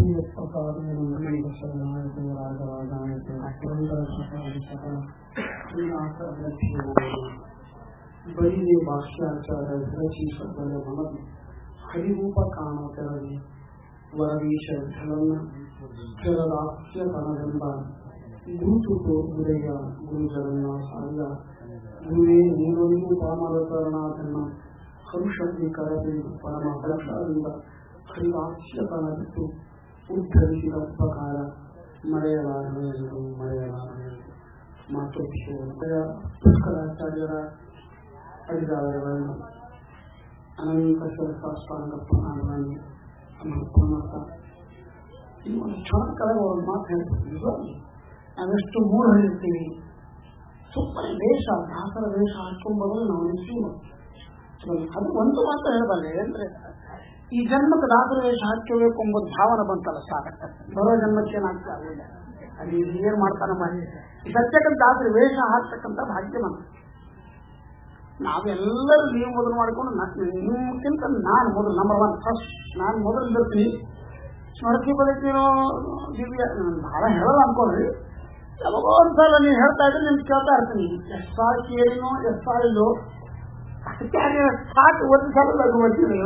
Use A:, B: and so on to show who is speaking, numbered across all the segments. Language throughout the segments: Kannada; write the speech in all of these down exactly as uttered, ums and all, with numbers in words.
A: ಬರೀ ಭಾಷ್ಯಾಚಾರ ವಿರಚಿ ಶಬ್ದದ ಮನದಿ ಹರಿರೂಪ ಕಾಣುತ್ತಿರಲಿ ವರವೀಶ ಝಲನ್ನ ಸ್ಥಿರದಾಸ್ಯ ತನವೆಂಬ ಗುರುತು ತೋರುವುದೆಯ ಗುರುಜರನ್ನ ಸಾಗ ಗುರುವೇ ನೀರೊಂದು ಪರಮರತರನಾಥನ್ನ ಹರುಷಿ ಕರದೆ ಪರಮ ಹರ್ಷದಿಂದ ಹರಿದಾಸ್ಯತನ ಬಿಟ್ಟು ಉದ್ಧರಿಸಿದ ಉಪಕಾರ ಮರೆಯಲಾರದು ಮರೆಯಲಾರದು ಮಾತೃಭ್ಯೋ ಪುಷ್ಕರಾಚಾರ್ಯರ ಅಡಿದಾರಗಳನ್ನು ಅನಂತ ಶಿರಸಾಷ್ಟಾಂಗ ಪ್ರಣಾಮಗಳನ್ನು ಸಮರ್ಪಣೆ. ಈ ಒಂದು ಕ್ಷಣ ಕೆಳಗೆ ಅವ್ರು ಮಾತಾಡ್ತೀವಿ. ನಾವೆಷ್ಟು ಮೂಢರಿರ್ತೀವಿ. ಸುಮ್ಮನೆ ವೇಷ ದಾಸರ ವೇಷ ಹಾಕೊಂಬರು ನಾವು ನಿಶ್ಚಯ. ಅದು ಒಂದು ಮಾತ್ರ ಹೇಳಬಲ್ಲೆ ಅಂದ್ರೆ ಈ ಜನ್ಮಕ್ಕೆ ದಾಸರ ವೇಷ ಹಾಕಬೇಕು ಎಂಬುದು ಭಾವನೆ ಬಂತಲ್ಲ ಸಾಕ. ಬರೋ ಜನ್ಮಕ್ಕೆ ಏನಾಗ್ತಾ ಆಗುವುದಿಲ್ಲ. ಅಲ್ಲಿ ಏನ್ ಮಾಡ್ತಾನೆ ಮಾಡಿ ಸತ್ಯಕ್ಕಂತ ದಾಸರ ವೇಷ ಹಾಕ್ತಕ್ಕಂಥ ಭಾಗ್ಯ ಬಂತ. ನಾವೆಲ್ಲರೂ ನೀವು ಮೊದಲು ಮಾಡಿಕೊಂಡು ನಿಮ್ಗಿಂತ ನಾನು ಮೊದಲು ನಂಬರ್ ಒನ್ ಫಸ್ಟ್ ನಾನು ಮೊದಲು ಇರ್ತೀನಿ. ಸ್ಮೃತಿ ಬದುಕಿನೋ ದಿವ್ಯ ಬಹಳ ಹೇಳಲ್ಲ ಅನ್ಕೊಂಡ್ರಿ. ಯಾವಾಗೋ ಒಂದ್ಸಲ ನೀವು ಹೇಳ್ತಾ ಇದ್ರೆ ನಿಮ್ಗೆ ಕೇಳ್ತಾ ಇರ್ತೀನಿ. ಎಷ್ಟು ಸಾಲ ಕೇಳಿನೋ ಎಷ್ಟು ಸಾಲ ಇಲ್ಲೋ ಅದಕ್ಕೆ ಸಾಕು ಒಂದು ಸಲ ಲಘು ಬರ್ತೀನಿ.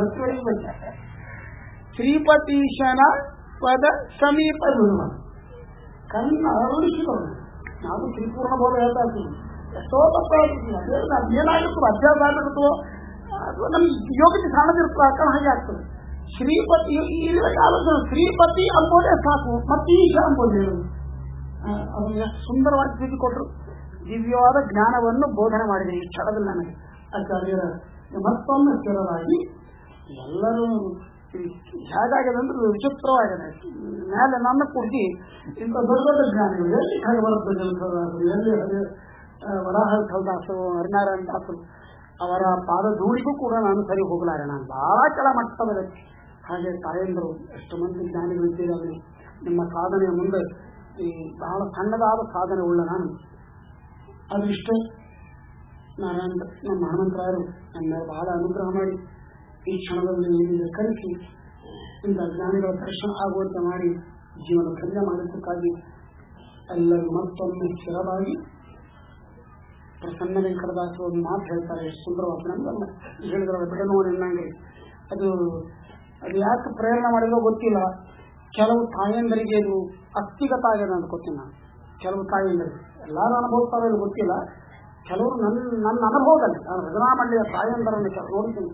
A: ಶ್ರೀಪತೀಶನ ಪದ ಸಮೀಪ ಗುರುವ ಕಣ್ಣ ಅರುಳಿಸಿಕೊಂಡು ನಾವು ಶ್ರೀಪೂರ್ಣ ಬೋಧ ಹೇಳ್ತಾ ಇರ್ತೀವಿ. ಎಷ್ಟೋ ತಪ್ಪ ಏನಾಗುತ್ತೋ ಅಭ್ಯಾಸ ಆಗಿರುತ್ತೋ ಅಥವಾ ನಮ್ಗೆ ಯೋಗ್ಯತೆ ಕಾಣದಿರುತ್ತೋ ಆ ಕಾರಣ ಹಾಗೆ ಆಗ್ತದೆ. ಶ್ರೀಪತಿ ಆಲೋಚನೆ ಶ್ರೀಪತಿ ಅಂಬೋದೇ ಸಾಕು. ಮತ್ತೀಶ ಅಂಬೋದೇ ಅದನ್ನು ಎಷ್ಟು ಸುಂದರವಾಗಿ ತಿಳಿದುಕೊಟ್ರು. ದಿವ್ಯವಾದ ಜ್ಞಾನವನ್ನು ಬೋಧನೆ ಮಾಡಿದೆ ಈ ಕ್ಷಣದಲ್ಲಿ ನನಗೆ ಆಚಾರ್ಯರ. ಮತ್ತೊಮ್ಮೆ ಸ್ಥಿರರಾಗಿ ಎಲ್ಲರೂ ಹೇಗಾಗಿದೆ ವಿಚಿತ್ರವಾಗಿದೆ. ಮೇಲೆ ನನ್ನ ಕುರ್ಚಿ ಇಂಥ ದೊಡ್ಡ ದೊಡ್ಡ ಜ್ಞಾನಿಗಳು ಎಲ್ಲಿ ಹಾಗೆ ಬರುತ್ತೆ. ಎಲ್ಲಿ ವರಾಹ ದಾಸರು ಹರಿನಾರಾಯಣ ದಾಸರು ಅವರ ಪಾದ ಧೂಳಿಗೂ ಕೂಡ ನಾನು ಸರಿ ಹೋಗಲಾರೆ. ನಾನು ಬಹಳ ಕೆಳ ಮಟ್ಟದ ಹಾಗೆ ತಾಯಂದರು ಎಷ್ಟು ಮಂದಿ ಜ್ಞಾನಿಗಳಿದ್ದೀರಿ. ನಿಮ್ಮ ಸಾಧನೆಯ ಮುಂದೆ ಈ ಬಹಳ ಸಣ್ಣದಾದ ಸಾಧನೆ ಉಳ್ಳ ನಾನು ಅದು ಇಷ್ಟೇ. ನಾರಾಯಣ ನಮ್ಮ ಹನುಮಂತರಾಯರು ನನ್ನ ಬಹಳ ಅನುಗ್ರಹ ಮಾಡಿ ಈ ಕ್ಷಣದಲ್ಲಿ ಕಲಿಸಿ ಇಂಥ ಜ್ಞಾನಿಗಳ ದರ್ಶನ ಆಗುವಂತೆ ಮಾಡಿ ಜೀವನ ಧನ್ಯ ಮಾಡಿದ್ದಕ್ಕಾಗಿ ಎಲ್ಲರೂ ಮತ್ತೊಮ್ಮೆ ಸ್ಥಿರವಾಗಿ ಪ್ರಸನ್ನ ವೆಂಕಟದಾಸರು ಒಂದು ಮಾತು ಹೇಳ್ತಾರೆ. ಎಷ್ಟು ಸುಂದರವಾಗಿ ನಮ್ಗೆ ಹೇಳಿದ್ರೆ ಬಿಡನೋ ನಿನ್ನಂಗೆ ಅದು ಅದು ಯಾಕೆ ಪ್ರೇರಣೆ ಮಾಡಿದೋ ಗೊತ್ತಿಲ್ಲ. ಕೆಲವು ತಾಯಂದರಿಗೆ ಇದು ಅಸ್ಥಿಗತ ಆಗಿದೆ ಅಂತ ಗೊತ್ತಿಲ್ಲ. ನಾನು ಕೆಲವು ತಾಯಂದರಿಗೆ ಎಲ್ಲರೂ ಅನುಭವಿಸ್ತಾರೋ ಇದು ಗೊತ್ತಿಲ್ಲ. ಕೆಲವರು ನನ್ನ ನನ್ನ ಅನುಭವದಲ್ಲಿ ನಾನು ರಜನಾಮಂಡಿಯ ತಾಯಂದರನ್ನು ಕೆಲವು ನೋಡ್ತೀನಿ.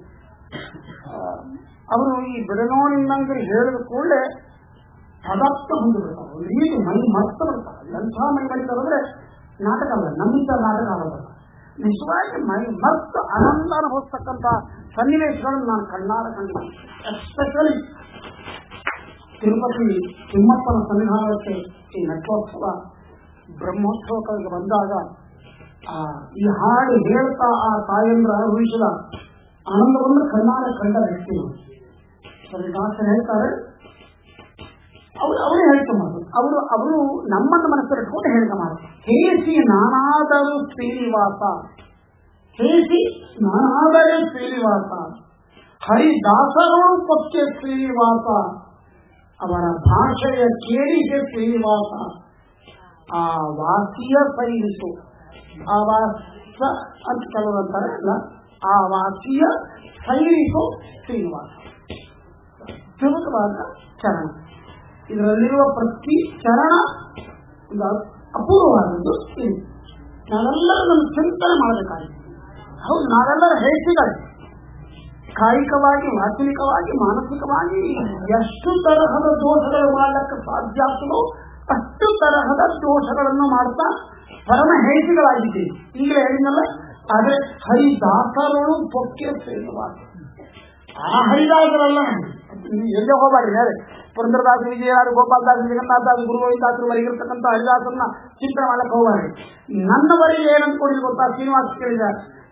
A: ಅವರು ಈ ಬಿಡನೋ ನಿನ್ನಂಗೆ ಹೇಳಿದ ಕೂಡಲೇ ಪದಾರ್ಥ ಹೊಂದಿಬಿಡ್ತಾರೆ. ಒಂದು ರೀತಿ ಮೈ ಮರ್ತ ಬಿಡ್ತಾರೆ. ಎಂಥ ಮೈ ಮರಿತಾರೆ ಅಂದ್ರೆ ನಾಟಕ ಅಲ್ಲ, ನಮ್ಮಿಂದ ನಾಟಕ ಆಗೋದಲ್ಲ. ನಿಜವಾಗಿ ಮೈ ಮರ್ತು ಆನಂದ ಅನುಭವಿಸ್ತಕ್ಕಂಥ ಸನ್ನಿವೇಶಗಳನ್ನು ನಾನು ಕಣ್ಣಾರ ಕಂಡಿದ್ದೀನಿ. ಎಸ್ಪೆಷಲಿ ತಿರುಪತಿ ತಿಮ್ಮಪ್ಪನ ಸನ್ನಿಧಾನಕ್ಕೆ ಈ ನಟೋತ್ಸವ ಬ್ರಹ್ಮೋತ್ಸವಕ್ಕೆ ಬಂದಾಗ ಈ ಹಾಡು ಹೇಳ್ತಾ ಆ ತಾಯಂದ್ರ ಅನುಭವಿಸಿದ ಆನಂದವನ್ನು ಕಣ್ಣಾರ ಕಂಡ ವ್ಯಕ್ತಿ ಸರಿ ದಾಸರು ಹೇಳ್ತಾರೆ. ಅವರು ಅವರೇ ಹೇಳ್ತಾ ಮಾತು ಅವರು ಅವರು ನಮ್ಮನ್ನು ಮನಸ್ಸಲ್ಲಿ ಇಟ್ಕೊಂಡು ಹೇಳ್ತಾ ಮಾಡ್ತಾರೆ. ಹೇಸಿ ನಾನಾದರೂ ಶ್ರೀನಿವಾಸ, ಹೇಸಿ ನಾನಾದರೆ ಶ್ರೀನಿವಾಸ, ಹರಿದಾಸರು ಪಕ್ಕೆ ಶ್ರೀನಿವಾಸ, ಅವರ ಭಾಷೆಯ ಕೇಳಿಗೆ ಶ್ರೀನಿವಾಸ, ಆ ವಾಸಿಯ ಸೈನಿಸು ಆ ವಾಸ ಅಂತ ಕೆಲವರು ಅಂತಾರೆ ಅಲ್ಲ, ಆ ವಾಸಿಯ ಸೈನಿಸು ಶ್ರೀನಿವಾಸ. ತಿರುಗವಾದ ಚರಣ, ಇದರಲ್ಲಿರುವ ಪ್ರತಿ ಚರಣ ಒಂದು ಅಪೂರ್ವವಾದದ್ದು. ನಾವೆಲ್ಲರೂ ನಮ್ಮ ಚಿಂತನೆ ಮಾಡಬೇಕಾಗಿದೆ. ಹೌದು, ನಾವೆಲ್ಲರೂ ಹೇಸಿಗಳೇ. ಕಾಯಿಕವಾಗಿ, ವಾಚನಿಕವಾಗಿ, ಮಾನಸಿಕವಾಗಿ ಎಷ್ಟು ತರಹದ ದೋಷಗಳು ಮಾಡಲಿಕ್ಕೆ ಸಾಧ್ಯ ಆಗ್ತದೋ ಅಷ್ಟು ತರಹದ ದೋಷಗಳನ್ನು ಮಾಡ್ತಾ ಪರಮ ಹೇಸಿಗಳಾಗಿದ್ದೀವಿ. ಈಗಲೇ ಹೇಳಿದ್ನಲ್ಲ. ಆದರೆ ಹರಿದಾಸರು ಪೊಕ್ಕೆ ಶ್ರೀನಿವಾಸ, ಆ ಹರಿದಾಸರಲ್ಲ. ಎಲ್ಲೇ ಹೋಗಬಾರಿ ಯಾರೇ ಪುರಂದರದಾಸ, ವಿಜಯದಾಸ, ಗೋಪಾಲದಾಸ, ಜಗನ್ನಾಥದಾಸ, ಗುರುಗೋವಿಂದಾಸರು ವರೆಗಿರ್ತಕ್ಕಂಥ ಹರಿದಾಸರನ್ನ ಚಿಂತನೆ ಮಾಡಕ್ಕೆ ಹೋಗಬಾರಿ. ನನ್ನವರೆಗೆ ಏನಂದ್ಕೊಂಡಿದ್ದು ಗೊತ್ತಾ? ಶ್ರೀನಿವಾಸ ಕೇಳಿದ,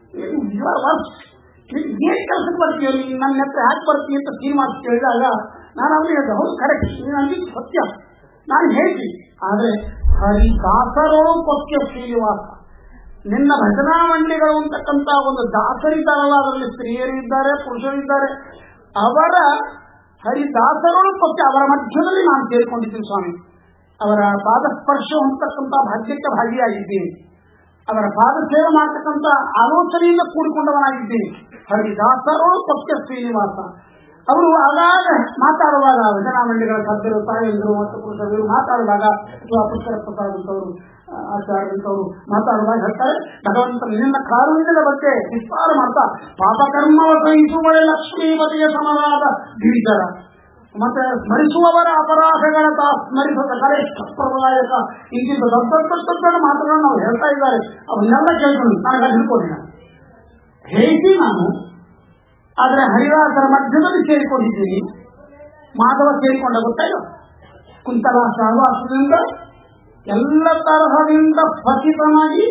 A: ಏನ್ ಕೆಲಸಕ್ಕೆ ಬರ್ತೀವಿ, ನನ್ನ ಹತ್ರ ಯಾಕೆ ಬರ್ತೀವಿ ಅಂತ ಶ್ರೀನಿವಾಸ ಕೇಳಿದಾಗ ನಾನು ಅವನಿಗೆ ಹೇಳಿದೆ, ಹೌದು ಕರೆಕ್ಟ್, ನನಗೆ ಸತ್ಯ, ನಾನು ಹೇಳ್ತೀನಿ. ಆದರೆ ಹರಿದಾಸರು ಪೊಕ್ಕೆ ಶ್ರೀನಿವಾಸ, ನಿನ್ನ ಭಜನಾ ಮಂಡಿಗಳು ಅಂತಕ್ಕಂಥ ಒಂದು ದಾಸರಿದ್ದಾರಲ್ಲ, ಅದರಲ್ಲಿ ಸ್ತ್ರೀಯರಿದ್ದಾರೆ, ಪುರುಷರಿದ್ದಾರೆ. ಅವರ ಹರಿದಾಸರು ಪಕ್ಷ ಅವರ ಮಧ್ಯದಲ್ಲಿ ನಾನು ಸೇರಿಕೊಂಡಿದ್ದೀನಿ ಸ್ವಾಮಿ. ಅವರ ಪಾದಸ್ಪರ್ಶ ಹೊಂದತಕ್ಕಂಥ ಭಾಗ್ಯಕ್ಕೆ ಭಾಗಿಯಾಗಿದ್ದೀನಿ. ಅವರ ಪಾದ ಸೇವೆ ಮಾಡತಕ್ಕಂಥ ಆಲೋಚನೆಯಿಂದ ಕೂಡಿಕೊಂಡವನಾಗಿದ್ದೀನಿ. ಹರಿದಾಸರು ಪಕ್ಷ ಶ್ರೀನಿವಾಸ ಅವರು ಆಗಾಗ ಮಾತಾಡುವಾಗ ವಚನಾಮಂಡಿಗಳ ಸಭ್ಯರು ತಾಯಂದರು ಮತ್ತು ಪುರುಷರು ಮಾತಾಡುವಾಗ ಅಥವಾ ಪುಷ್ಕರ ಪ್ರಸಾದ್ ಅಂತವರು ಆಚಾರ್ಯಂತವರು ಮಾತಾಡುವಾಗ ಹೇಳ್ತಾರೆ, ಭಗವಂತ ನಿನ್ನ ಕಾರುಣ್ಯದ ಬಗ್ಗೆ ವಿಸ್ತಾರ ಮಾಡ್ತಾ ಪಾಪಕರ್ಮವ ಸಹಿಸುವ ಲಕ್ಷ್ಮೀಪತಿಯ ಸಮವಾದ ಗಿರಿಜರ ಮತ್ತೆ ಸ್ಮರಿಸುವವರ ಅಪರಾಧಗಳ ತಾ ಸ್ಮರಿಸದ ಕರೇಷ್ಠ ಪ್ರದಾಯಕ ಇಂತಿಂತ ದೊಡ್ಡ ದೊಡ್ಡ ದೊಡ್ಡ ಮಾತುಗಳನ್ನು ನಾವು ಹೇಳ್ತಾ ಇದ್ದಾರೆ. ಅವನ್ನೆಲ್ಲ ಕೇಳ್ಕೊಂಡು ನನಗೆ ಹಿಡ್ಕೊಂಡಿಲ್ಲ ಹೇಳಿ ನಾನು. ಆದರೆ ಹರಿದಾಸರ ಮಧ್ಯದಲ್ಲಿ ಸೇರಿಕೊಂಡಿದ್ದೀನಿ. ಮಾಧವ ಸೇರಿಕೊಂಡ ಗೊತ್ತಾಯ್ತು. ಕುಂತಲ ಸಹವಾಸದಿಂದ ಎಲ್ಲ ತರಹದಿಂದ ಪತಿತನಾಗಿ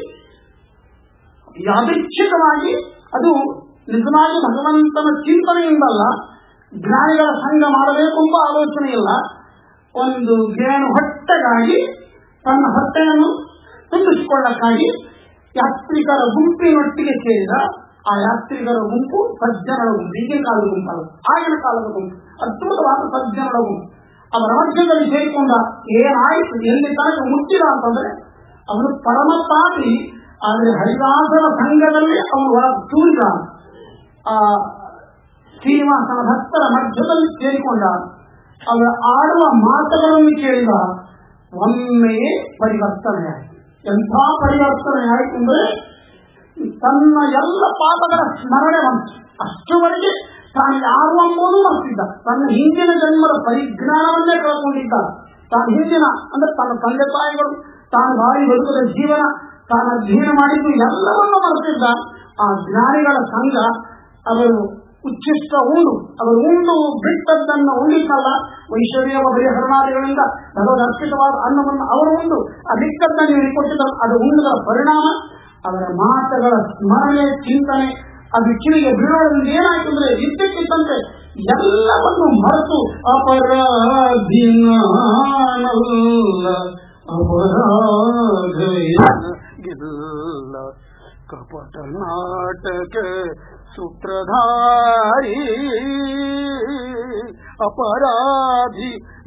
A: ಯಾದೃಚ್ಛಿಕವಾಗಿ, ಅದು ನಿಜವಾಗಿ ಭಗವಂತನ ಚಿಂತನೆಯಿಂದಲ್ಲ, ಜ್ಞಾನಿಗಳ ಸಂಘ ಮಾಡಬೇಕು ಎಂಬ ಆಲೋಚನೆ ಇಲ್ಲ. ಒಂದು ಜೇನು ಹೊಟ್ಟೆಗಾಗಿ ತನ್ನ ಹೊಟ್ಟೆಯನ್ನು ತುಂಬಿಸಿಕೊಳ್ಳಕ್ಕಾಗಿ ಯಾತ್ರಿಕರ ಗುಂಪಿನೊಟ್ಟಿಗೆ ಸೇರಿದ ಆ ಯಾತ್ರಿಕರ ಗುಂಪು ಸಜ್ಜನರ ಗುಂಪು. ಈಗಿನ ಕಾಲದ ಗುಂಪಲ್ಲ, ಆಗಿನ ಕಾಲದ ಗುಂಪು, ಅದ್ಭುತವಾದ ಸಜ್ಜನರ ಗುಂಪು. ಅವರ ಮಧ್ಯದಲ್ಲಿ ಸೇರಿಕೊಂಡ ಏನಾಯಿತು, ಎಲ್ಲಿ ತನಕ ಮುಟ್ಟಿದ ಅಂತಂದ್ರೆ ಅವನು ಪರಮಪಾಪಿ. ಆದರೆ ಹರಿದಾಸರ ಸಂಘದಲ್ಲಿ ಅವನು ಹೊರ ತೂರಿದ ಆ ಶ್ರೀನಿವಾಸನ ಭಕ್ತರ ಮಧ್ಯದಲ್ಲಿ ಸೇರಿಕೊಂಡ. ಅವರ ಆಡುವ ಮಾತುಗಳನ್ನು ಕೇಳಿದ ಒಮ್ಮೆಯೇ ಪರಿವರ್ತನೆ ಆಯಿತು. ಎಂಥ ಪರಿವರ್ತನೆ ಆಯಿತು ಅಂದ್ರೆ ತನ್ನ ಎಲ್ಲ ಪಾಪಗಳ ಸ್ಮರಣೆ ಬಂತು. ಅಷ್ಟುವರೆಗೆ ತಾನು ಯಾರು ಎಂಬುದು ಮರ್ತಿದ್ದ. ತನ್ನ ಹಿಂದಿನ ಜನ್ಮದ ಪರಿಜ್ಞಾನವನ್ನೇ ಕಳ್ಕೊಂಡಿದ್ದ. ತಾನು ಹಿಂದಿನ ಅಂದ್ರೆ ತನ್ನ ತಂದೆ ತಾಯಿಗಳು, ತಾನು ಬಾಳಿ ಬದುಕದ ಜೀವನ, ತಾನು ಅಧ್ಯಯನ ಮಾಡಿದ್ದು ಎಲ್ಲವನ್ನೂ ಮರೆತಿದ್ದ. ಆ ಜ್ಞಾನಿಗಳ ಸಂಘ ಅವರು ಉಚ್ಚಿಷ್ಟ ಉಂಡು, ಅವರು ಉಂಡು ಬಿಟ್ಟದ್ದನ್ನು ಉಳಿಸಲ್ಲ. ವೈಶ್ವರ್ಯ ಬರಿಹರಣಾದಿಗಳಿಂದ ಭಗವದ್ ಅರ್ಪಿತವಾದ ಅನ್ನವನ್ನು ಅವರು ಉಂಡು ಆ ಬಿಟ್ಟದ್ದನ್ನು ಇವರು ಕೊಟ್ಟಿದ್ದರು. ಅದು ಉಂಡದ ಪರಿಣಾಮ ಅವರ ಮಾತುಗಳ ಸ್ಮರಣೆ, ಚಿಂತನೆ ಅದು ಕಿವಿಗೆ ಬೀಳೋದ್ರಿಂದ ಏನಾಯ್ತು ಅಂದ್ರೆ ಇದ್ದಕ್ಕಿದ್ದಂತೆ ಎಲ್ಲವನ್ನು ಮರೆತು ಅಪರಾಧಿನ ಅಪರಾಧ ಕಪಟ ನಾಟಕ ಸೂತ್ರಧಾರಿ ಅಪರಾಧಿ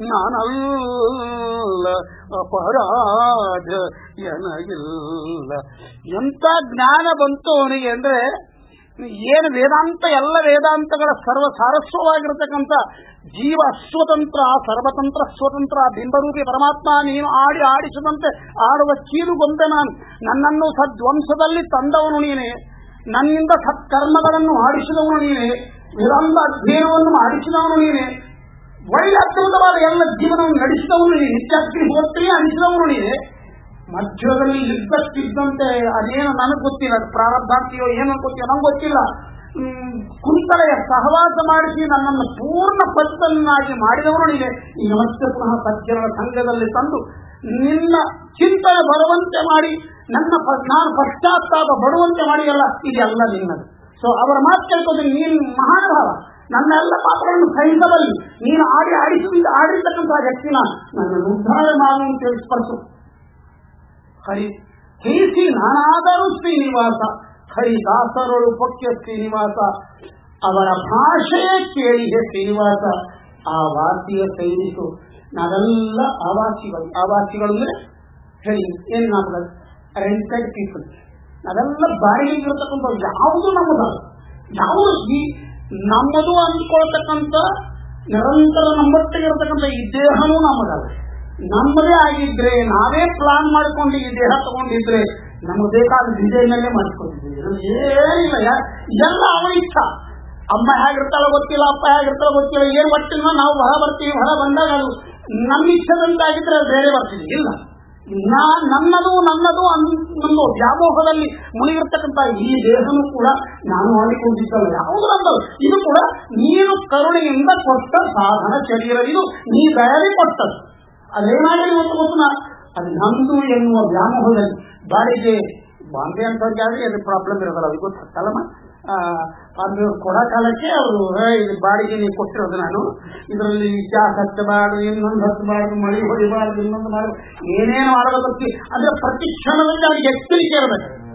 A: ನಾನಲ್ಲ ಅಪರಾಧ ಎನಗಿಲ್ಲ. ಎಂತ ಜ್ಞಾನ ಬಂತು ಅವನಿಗೆ ಅಂದ್ರೆ, ಏನು ವೇದಾಂತ, ಎಲ್ಲ ವೇದಾಂತಗಳ ಸರ್ವ ಸಾರಸ್ವವಾಗಿರತಕ್ಕಂಥ ಜೀವ ಸ್ವತಂತ್ರ, ಸರ್ವತಂತ್ರ ಸ್ವತಂತ್ರ, ಬಿಂಬರೂಪಿ ಪರಮಾತ್ಮ ನೀನು ಆಡಿ ಆಡಿಸದಂತೆ ಆಡುವ ಕೀಲುಗೊಂದೆ ನಾನು. ನನ್ನನ್ನು ಸದ್ವಂಶದಲ್ಲಿ ತಂದವನು ನೀನೆ, ನನ್ನಿಂದ ಸತ್ಕರ್ಮಗಳನ್ನು ಆಡಿಸಿದವನು ನೀನೆ, ವೇದಾಂತ ಅಧ್ಯಯನವನ್ನು ಆಡಿಸಿದವನು ನೀನೆ, ಒಳ್ಳೆ ಅತ್ಯುತ್ತವಾದ ಎಲ್ಲ ಜೀವನವನ್ನು ನಡೆಸಿದವನು ನೀನೆ, ನಿತ್ಯಾಗ್ನಿ ಹೋಗ್ತೀಯ ಅನಿಸಿದವನು ನೀನೆ. ಮಧ್ಯದಲ್ಲಿ ಇದ್ದಕ್ಕಿದ್ದಂತೆ ಅದೇನು ನನಗೆ ಗೊತ್ತಿಲ್ಲ, ಅದು ಪ್ರಾರಬ್ಧಾಂತಿಯೋ ಏನೋ ಗೊತ್ತಿಲ್ಲ, ನಂಗೆ ಗೊತ್ತಿಲ್ಲ. ಕುಂತಲೆಯ ಸಹವಾಸ ಮಾಡಿಸಿ ನನ್ನನ್ನು ಪೂರ್ಣ ಪದ್ದನ್ನಾಗಿ ಮಾಡಿದವರು ನೀನೆ. ಈಗ ಮತ್ತೆ ಪುನಃ ಸಜ್ಜನರ ಸಂಘದಲ್ಲಿ ತಂದು ನಿನ್ನ ಚಿಂತನೆ ಬರುವಂತೆ ಮಾಡಿ, ನನ್ನ ನಾನು ಪಶ್ಚಾತ್ತಾಪ ಬರುವಂತೆ ಮಾಡಿಯಲ್ಲ, ಇದೆಲ್ಲ ನಿನ್ನದು. ಸೊ ಅವರ ಮಾತು ಕೇಳ್ಕೋದ್ರೆ ನೀನು ಮಹಾನುಭಾವ, ನನ್ನ ಎಲ್ಲ ಪಾತ್ರಗಳನ್ನು ಸಹಿಸಬಲ್ಲಿ, ನೀನು ಆಡಿ ಆಡಿಸಿದ ಆಡಿರ್ತಕ್ಕಂಥ ವ್ಯಕ್ತಿನ ನನ್ನನ್ನು ಉದ್ಧಾರ ಮಾಡುವಂತೆ ಸ್ಪರ್ಶು. ಹರಿ ಕೇಸಿ ನಾನಾದರೂ ಶ್ರೀನಿವಾಸ, ಹರಿದಾಸರೊಳು ಪಕ್ಯ ಶ್ರೀನಿವಾಸ. ಅವರ ಭಾಷೆಯೇ ಕೇಳಿದೆ ಶ್ರೀನಿವಾಸ, ಆ ವಾಸಿಯ ಕೈರಿಸು. ನಾವೆಲ್ಲ ಆವಾಸಿಗಳು. ಆವಾಸಿಗಳು ಅಂದ್ರೆ ಹೇಳಿ ಏನ್ ನಾವು ರೆಂಟೆಡ್ ಪೀಪಲ್, ನಾವೆಲ್ಲ ಬಾಡಿಗೆಗೆ ಇರತಕ್ಕಂಥ ಯಾವುದು ನಮ್ಮದಲ್ಲ, ಯಾವುದು ಈ ನಮ್ಮದು ಅಂದ್ಕೊಳ್ತಕ್ಕಂಥ ನಿರಂತರ ನಮ್ಮೊಟ್ಟಿಗೆ ಇರತಕ್ಕಂಥ ಈ ದೇಹನೂ ನಮ್ಮದಲ್ಲ. ನಮ್ಮದೇ ಆಗಿದ್ರೆ, ನಾವೇ ಪ್ಲಾನ್ ಮಾಡ್ಕೊಂಡು ಈ ದೇಹ ತಗೊಂಡಿದ್ರೆ ನಮಗೆ ಬೇಕಾದ ಡಿಸೈನಲ್ಲೇ ಮಾಡಿಸ್ಕೊಂಡಿದ್ದೀವಿ. ಏನಿಲ್ಲ, ಎಲ್ಲ ಅವನ ಇಚ್ಛ. ಅಮ್ಮ ಹೇಗಿರ್ತಾಳ ಗೊತ್ತಿಲ್ಲ, ಅಪ್ಪ ಹೇಗಿರ್ತಾಳ ಗೊತ್ತಿಲ್ಲ, ಏನ್ ಬರ್ತಿಲ್ಲ, ನಾವು ಹೊರ ಬರ್ತೀವಿ. ಹೊರ ಬಂದಾಗ ಅದು ನಮ್ಮ ಇಚ್ಛೆದಂತಾಗಿದ್ರೆ ಬೇರೆ ಬರ್ತೀವಿ. ಇಲ್ಲ, ನಾ ನನ್ನದು ನನ್ನದು ಅನ್ನೋ ವ್ಯಾಮೋಹದಲ್ಲಿ ಮುನಿಗಿರ್ತಕ್ಕಂಥ ಈ ದೇಹನೂ ಕೂಡ ನಾನು ಮಾಡಿಕೊಂಡಿದ್ದಲ್ಲ, ಯಾವುದು ನನ್ನದು. ಇದು ಕೂಡ ನೀನು ಕರುಣೆಯಿಂದ ಕೊಟ್ಟ ಸಾಧನ ಶರೀರ, ಇದು ನೀ ದಯವಿ ಕೊಟ್ಟದ್ದು. ಅದೇನಾಗಲಿ ಇವತ್ತು ಗೊತ್ತಿಲ್ಲ, ಅದು ನಮ್ದು ಎನ್ನುವ ವ್ಯಾಮೋಹದಲ್ಲಿ ಬಾಡಿಗೆ ಬಾಂಬೆ ಅಂತ ಅದು ಪ್ರಾಬ್ಲಮ್ ಇರೋದಲ್ಲ, ಅದು ಗೊತ್ತಲ್ಲಮ್ಮ. ಅದು ಕೊಡ ಕಾಲಕ್ಕೆ ಅವರು ಇದು ಬಾಡಿಗೆ ನೀವು ಕೊಟ್ಟಿರೋದು, ನಾನು ಇದರಲ್ಲಿ ಗ್ಯಾಸ್ ಹಚ್ಚಬಾರ್ದು, ಇನ್ನೊಂದು ಹಚ್ಚಬಾರ್ದು, ಮಳೆ ಹೊಡಿಬಾರ್ದು, ಇನ್ನೊಂದು ಮಾಡಬಾರ್ದು, ಏನೇನು ಮಾಡಬೇಕು ಅಂದ್ರೆ ಪ್ರತಿ ಕ್ಷಣದಲ್ಲಿ ಅವ್ರಿಗೆ ಎಚ್ಚರಿಕೆ ಇರಬೇಕು.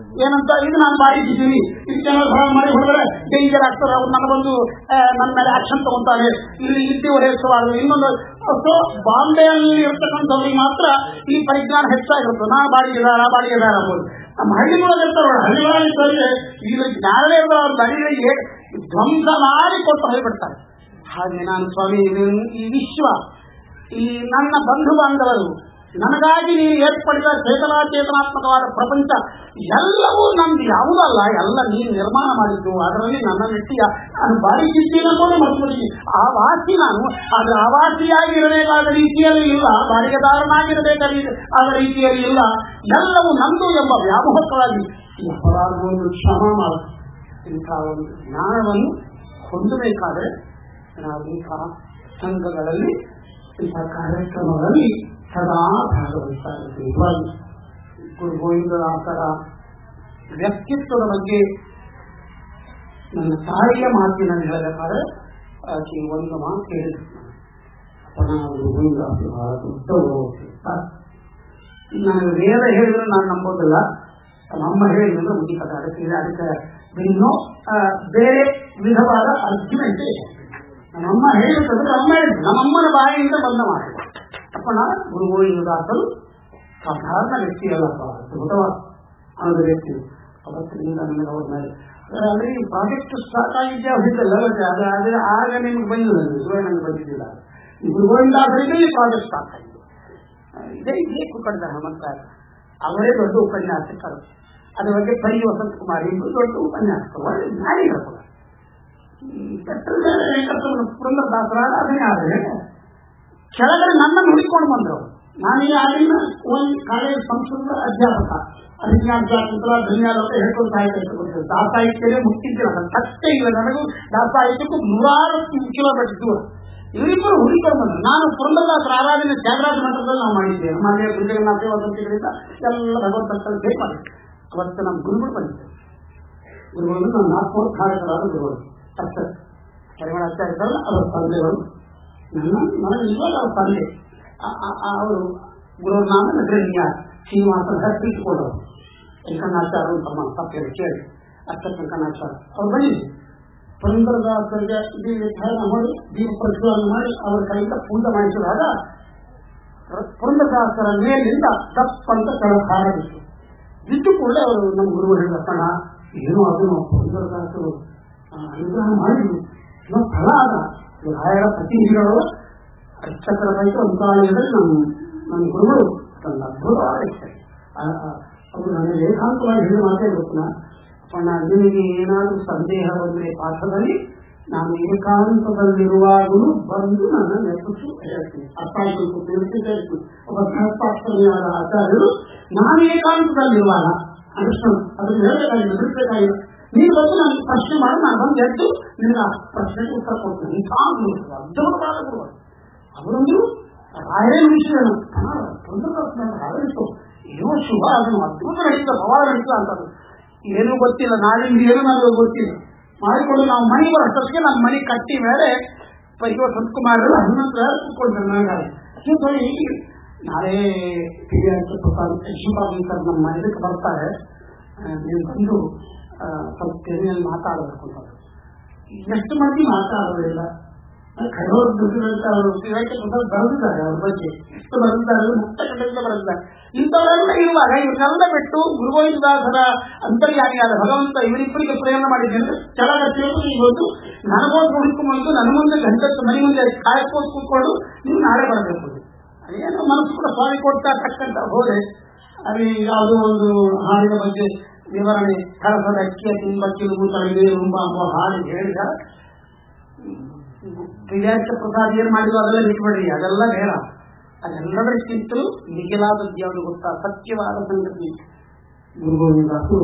A: ಏನಂತ ಇದು ನಾನು ಬಾರಿದ್ದೀನಿ, ಇದು ಚೆನ್ನಾಗಿ ಭಾಳ ಮಾಡಿ ಹೊಡೆದ್ರೆ ಡೇಂಜರ್ ಆಗ್ತಾರೆ, ಅವ್ರು ನನ್ನ ಬಂದು ನನ್ನ ಮೇಲೆ ಆಕ್ಷನ್ ತಗೊಂತಾರೆ, ಇಲ್ಲಿ ಇದ್ದು ಹೊಡೆಸಬಾರ್ದು. ಇನ್ನೊಂದು ಸೊ ಬಾಂಬೆಯಲ್ಲಿ ಇರ್ತಕ್ಕಂಥವ್ರಿಗೆ ಮಾತ್ರ ಈ ಪರಿಜ್ಞಾನ ಹೆಚ್ಚಾಗಿರುತ್ತೆ. ನಾ ಬಾಡಿಗೆದಾರ ಬಾಡಿಗೆದಾರ ಅಂಬೋದು. ನಮ್ಮ ಹಳ್ಳಿಗಳಲ್ಲಿ ಇರ್ತಾರ, ಹಳ್ಳಿಗಳಲ್ಲಿ ಸರಿ ಈಗ ಜ್ಞಾನವೇ ಇರೋ ಅವ್ರ ಬಳಿಗಳಿಗೆ ಧ್ವಂಸ ಮಾಡಿ ಕೊಟ್ಟು ಹೋಗಿಬಿಡ್ತಾರೆ. ಹಾಗೆ ನಾನು ಸ್ವಾಮಿ ಈ ವಿಶ್ವ, ಈ ನನ್ನ ಬಂಧು ಬಾಂಧವರು, ನನಗಾಗಿ ನೀನು ಏರ್ಪಡಿದ ಚೇತನಾಚೇತನಾತ್ಮಕವಾದ ಪ್ರಪಂಚ ಎಲ್ಲವೂ ನಮ್ದು ಯಾವುದಲ್ಲ, ಎಲ್ಲ ನೀನು ನಿರ್ಮಾಣ ಮಾಡಿದ್ದು. ಅದರಲ್ಲಿ ನನ್ನ ನೆಟ್ಟಿಯ ನಾನು ಬಾಡಿಗಿದ್ದೀನಿ ಕೂಡ ಮರ್ತ್ಬಿಡಿ. ಆ ವಾಸಿ ನಾನು ಅದು ಆವಾಸಿಯಾಗಿ ಇರಬೇಕಾದ ರೀತಿಯಲ್ಲಿ ಇಲ್ಲ, ಬಾಡಿಗೆದಾರನಾಗಿರಬೇಕಾದ ಆದ ರೀತಿಯಲ್ಲಿ ಇಲ್ಲ, ಎಲ್ಲವೂ ನಂದು ಎಂಬ ವ್ಯಾಮೋಹಕವಾಗಿ ಈ ಅಪರಾಧವನ್ನು ಕ್ಷಮ ಮಾಡ. ಇಂಥ ಒಂದು ಜ್ಞಾನವನ್ನು ಹೊಂದಬೇಕಾದರೆ ನಾವು ಇಂಥ ಸಂಘಗಳಲ್ಲಿ ಇಂಥ ಕಾರ್ಯಕ್ರಮಗಳಲ್ಲಿ ಸದಾ ಭಾಗವಹಿಸ್ತಾ ಇರ್ತೀವಿ. ಗುರು ಗೋವಿಂದದಾಸರ ವ್ಯಕ್ತಿತ್ವದ ಬಗ್ಗೆ ನನ್ನ ತಾಯಿಯ ಮಾತಿನಲ್ಲಿ ಹೇಳಬೇಕಾದ್ರೆ ಆಕೆ ಒಂದು ಮಾತು ಹೇಳಿದ್ರು. ಗುರು ಗೋವಿಂದದಾಸರು ಬಹಳ ದೊಡ್ಡ, ನನಗೆ ವೇದ ಹೇಳಿದ್ರೆ ನಾನು ನಂಬೋದಿಲ್ಲ, ನಮ್ಮ ಹೇಳಿದ್ರೆ ಮುಗಿತದೆ. ಅದಕ್ಕೆ ಅದಕ್ಕೆ ಇನ್ನೂ ಬೇರೆ ವಿಧವಾದ ಅರ್ಜುಮೆಂಟ್ ಇದೆ. ನಮ್ಮಮ್ಮ ಹೇಳಿದ್ರೆ ಅಮ್ಮ ಹೇಳಿದ್ರು, ನಮ್ಮಮ್ಮನ ಬಾಯಿಯಿಂದ ಬಂದ ಮಾತು. ಅಪ್ಪಣ ಗುರು ಗೋವಿಂದದಾಸರು ಸಾಧಾರಣ ವ್ಯಕ್ತಿ ಅಲ್ಲಪ್ಪ, ಅದ್ಭುತವಾದ ಅನ್ನೋದು ವ್ಯಕ್ತಿ. ಅವತ್ತಿನಿಂದ ನನಗೆ ಅವ್ರ ಮೇಲೆ ಅಂದ್ರೆ ಈ ಪ್ರಾಜೆಕ್ಟ್ ಸ್ಟಾರ್ಟ್ ಆಗಿದ್ದೆ ಹೋಗಿದ್ದಲ್ಲ, ಅದೇ ಆದರೆ ಆಗ ನಿಮ್ಗೆ ಬಂದಿಲ್ಲ, ನಿಜವೇ ನನಗೆ ಬಂದಿದ್ದಿಲ್ಲ. ಈ ಗುರು ಗೋವಿಂದದಾಸರಿಗೆ ಈ ಪ್ರಾಜೆಕ್ಟ್ ಸ್ಟಾರ್ಟ್ ಆಗಿದೆ. ಇದೇ ಇದೇ ಕುಕ್ಕಡಿದ ಹನುಮಂತ ಅವರೇ ದೊಡ್ಡ ಉಪನ್ಯಾಸಕರು. ಅದ್ರ ಬಗ್ಗೆ ಪರಿ ವಸಂತ ಕುಮಾರ್ ಇಬ್ಬರು ದೊಡ್ಡ ಉಪನ್ಯಾಸಕರು. ನಾನೇ ಹೇಳ್ಕೊಡ ಪುರಂದರದಾಸರಾದ ಅದನ್ನೇ ಆದರೆ ಕೆಳಗಡೆ ನನ್ನನ್ನು ಹುಡುಕೊಂಡು ಬಂದರು. ನಾನೀಗ ಆಗಿನ ಒಂದು ಕಾಲೇಜ್ ಸಂಸ್ಕೃತ ಅಧ್ಯಾಪಕ, ಅಭಿಜ್ಞಾನ ಧನ್ಯಾಲೋಕ ಹೇಳ್ಕೊಂಡು ಸಾಹಿತ್ಯ ಕೊಡ್ತೇವೆ. ದಾಸಾಹಿತ್ಯವೇ ಮುಟ್ಟಿದ್ದಿಲ್ಲ, ತಟ್ಟೆ ಇಲ್ಲ ನನಗೂ ದಾಸಾಹಿತ್ಯಕ್ಕೂ ನೂರಾರು ಕಿಲೋಮೀಟರ್ ದೂರ. ಇವರಿಬ್ಬರು ಹುಡುಕೊಂಡು ಬಂದರು. ನಾನು ಪುರಂದರದಾಸರ ಆರಾಧನೆ ತ್ಯಾಗರಾಜ ಮಠದಲ್ಲಿ ನಾವು ಮಾಡಿದ್ದೇವೆ. ನಮ್ಮಲ್ಲಿ ಗುರುಜಗನ್ನಾಥ ವಸಂತಿಗಳಿಂದ ಎಲ್ಲ ಭಗವಂತನ ಭೇಟಿ ಮಾಡಿದ್ದೆ. ಅವತ್ತು ನಮ್ಮ ಗುರುಗಳು ಬಂದಿದ್ದೆ. ಗುರುಗಳು ನಮ್ಮ ನಾಲ್ಕು ಕಾರ್ಯಕರಾದ ಗುರುಗಳು ಅರ್ಥ ಪರಿಮಳಾಚಾರ್ಯ ಇದ್ದಾರಲ್ಲ, ಅವರ ತಂದೆಗಳು ನನ್ನ ನನಗೆ ಇವಾಗ ಅವ್ರ ತಂದೆ ಅವರು ಗುರುವ್ರ ನಾಮ ನಗರಣ್ಯ ಶ್ರೀನಿವಾಸನ ಹತ್ತಿಟ್ಟುಕೊಂಡವರು. ವೆಂಕಣ್ಣಾಚಾರ್ಯ ತಮ್ಮ ತಪ್ಪೇಳಿ ಕೇಳಿ ಅರ್ಥ ವೆಂಕಣ್ಣಾಚಾರ್ಯ ಅವ್ರು ಬಂದಿದ್ದೆ. ಪುರಂದರದಾಸರಿಗೆ ನಿರ್ಧಾರ ಮಾಡಿ ದೀಪ ಪ್ರಜ್ವಲನೆ ಮಾಡಿ ಅವರ ಕೈಯಿಂದ ಪೂಜೆ ಮಾಡಿಸಿದಾಗ ಪುರಂದರದಾಸರ ಮೇಲಿಂದ ತಪ್ಪಂತ ಕೆಳಗೆ ಹಾರಬಿಟ್ಟು ಬಿಟ್ಟು ಕೂಡಲೇ ಅವರು ನಮ್ಮ ಗುರುಗಳು ಹೇಳಿದ ಕಣ ಏನೋ ಅದನ್ನು ಪುರಂದರದಾಸರು ಅನುಗ್ರಹ ಮಾಡಿದ್ರು, ಇನ್ನೂ ಫಲ ಆದ ರಾಯರ ಪ್ರತಿನಿಧಿಗಳು ಅರ್ಚಕರ ರೈತ ಅಂತಾಲಯದಲ್ಲಿ ನಮ್ಮ ನನ್ನ ಗುರುಗಳು ತನ್ನ ಅದ್ಭುತವಾದ ಇಷ್ಟ. ಅವರು ನನಗೆ ಏಕಾಂತವಾಗಿ ಹೇಳಿ ಮಾತೇ ಗೊತ್ತಿನ ಅಪ್ಪಣ್ಣ, ನಿಮಗೆ ಏನಾದರೂ ಸಂದೇಹ ಬಂದರೆ ಪಾಠದಲ್ಲಿ ನಾನು ಏಕಾಂತದಲ್ಲಿರುವಾಗಲೂ ಬಂದು ನನ್ನ ನೆನಪಿಸಿ ಹೇಳ್ತೀನಿ. ಅರ್ಥ ಆಯ್ತು ತಿಳಿಸಿದ್ದೆ. ಒಬ್ಬ ಸಹಸ್ರಾಕ್ಷರಿಯಾದ ಆಚಾರ್ಯರು ನಾನು ಏಕಾಂತದಲ್ಲಿರುವಾಗ ಅನುಷ್ಠಾನ ಅದನ್ನು ಹೇಳಬೇಕಾಗಿಲ್ಲ, ಬಿಡಬೇಕಾಗಿಲ್ಲ. ನೀವು ಬಂದು ನನಗೆ ಪ್ರಶ್ನೆ ಮಾಡಿ ನಾನು ಬಂದು ಎದ್ದು ನಿಮಗೆ ಆ ಪ್ರಶ್ನೆಗೆ ಉತ್ತರ ಕೊಡ್ತೀನಿ. ಇಂಥ ಅದ್ಭುತವಾದ ಗುರು ಅವರೊಂದು ರಾಯರ ವಿಷಯ ಆದರಿತು ಏನೋ ಶುಭ, ಅದನ್ನು ಅದ್ಭುತ ನಡೀತ ಪವಾಡ ನಡೀತ ಅಂತದ್ದು ಏನೂ ಗೊತ್ತಿಲ್ಲ. ನಾಳಿಂದ ಏನು ನನಗೆ ಗೊತ್ತಿಲ್ಲ. ಮಾಡಿಕೊಂಡು ನಾವು ಮನೆ ಬರೋಷ್ಟೊತ್ತಿಗೆ ನಮ್ಮ ಮನೆ ಕಟ್ಟಿ ಮೇಲೆ ಪೈಕೋ ಸಂತಕುಮಾರ್ ಹನುಮಂತ ಕೂತ್ಕೊಂಡ್ರೆ ನನಗಾಗಿ ನಾಳೆ ಶಿವಪಾಲಕರ್ ನಮ್ಮ ಇದಕ್ಕೆ ಬರ್ತಾರೆ, ನೀವು ಬಂದು ಸ್ವಲ್ಪ ತೆರೆಯಲ್ಲಿ ಮಾತಾಡಬೇಕು ಅಂತ. ಎಷ್ಟು ಮಂದಿ ಮಾತಾಡೋದಿಲ್ಲ, ಕಡೋರು ದುಡ್ಡಿನಂತ ಅವರು ಬರೆದಿದ್ದಾರೆ, ಅವ್ರ ಬಗ್ಗೆ ಎಷ್ಟು ಬರೆದಿದ್ದಾರೆ, ಮುಕ್ತ ಕಡೆಯಿಂದ ಬರೆದಿದ್ದಾರೆ. ಇಂಥವರೆಲ್ಲ ಇರುವಾಗ ಇವನ್ನೆಲ್ಲ ಬಿಟ್ಟು ಗುರುಗೋವಿಂದದಾಸರ ಅಂತರ್ಯಾಮಿಯಾದ ಭಗವಂತ ಇವರಿಬ್ಬರಿಗೆ ಪ್ರೇರಣೆ ಮಾಡಿದ್ದೇನೆ. ಕೆಳಗ ತಿರುಗಿ ಇವತ್ತು ನನಗೋದು ಹುಡುಕೊಂಡ್ಬಂದು ನನ್ನ ಮುಂದೆ ಗಂಟತ್ತು ಮನೆ ಮುಂದೆ ಕಾಯ್ಕೋದು ಕೂತ್ಕೊಂಡು ನೀವು ನಾಳೆ ಬರಬೇಕು. ಅದೇನೋ ಮನಸ್ಸು ಕೂಡ ಸ್ವಾಮಿ ಕೊಡ್ತಾ ತಕ್ಕಂತ ಹೋದೆ. ಅಲ್ಲಿ ಯಾವುದೋ ಒಂದು ಹಾಡಿನ ಬಗ್ಗೆ ವಿವರಣೆ, ಕಳಸದ ಅಕ್ಕಿಯ ತುಂಬ ಕಿರುಬು ತಳಿಗೆ ತುಂಬ ಅನ್ನೋ ಹಾಡು ಹೇಳಿದ ವಿದ್ಯಾರ್ಥಿ ಪ್ರಸಾದ್ ಏನ್ ಮಾಡಿದ್ರು ಅದೆಲ್ಲ ಬಿಟ್ಬಿಡ್ರಿ, ಅದೆಲ್ಲ ಬೇಡ. ಅದೆಲ್ಲದಕ್ಕಿಂತಲೂ ಮಿಗಿಲಾದದ್ದು ಯಾವುದು ಗೊತ್ತಾ? ಸತ್ಯವಾದ ಸಂಗತಿ. ಗುರುಗೋವಿಂದದಾಸರು